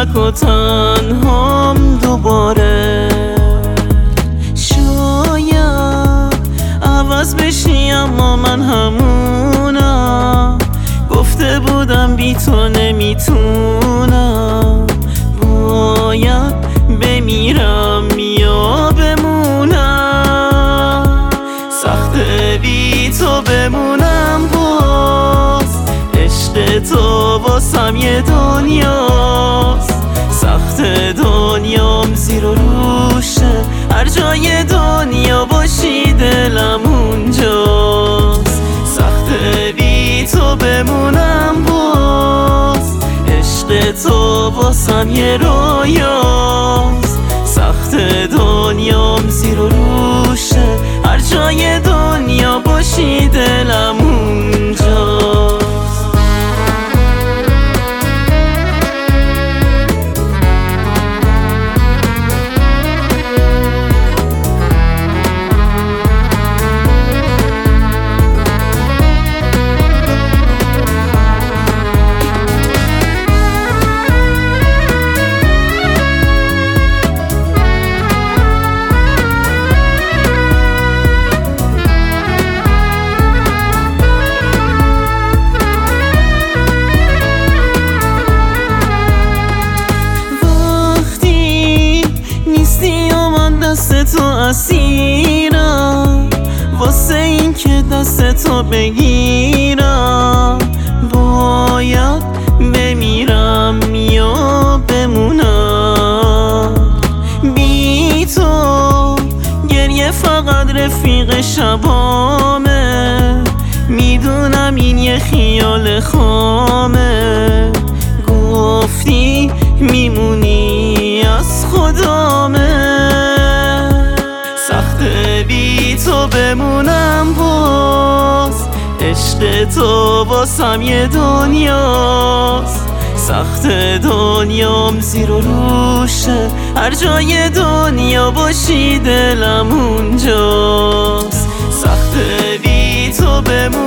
تک و تنهام دوباره. شاید عوض بشی اما من همونم، گفته بودم بی تو نمیتونم. باید بمیرم یا بمونم، سخته بی تو بمونم. باز عشق تو واسم یه دنیاست، سخت دنیام زیر و روشه. هر جای دنیا باشی دلم اونجاست، سخته بی تو بمونم. باز عشق تو واسم یه رویاست، سخت دنیام زیر و روشه. هر جای دنیا باشی دلم اونجاست. دست تو اسیرم واسه این که دست تو بگیرم. باید بمیرم یا بمونم. بی تو گریه فقط رفیق شبامه، میدونم این یه خیال خامه. گفتی میمونی از خدامه، سخته بی تو بمونم. باز عشق تو واسم یه دنیاست، سخت دنیام زیر و روشه. هر جای دنیا باشی دلم اونجاست، سخته بی تو بمونم.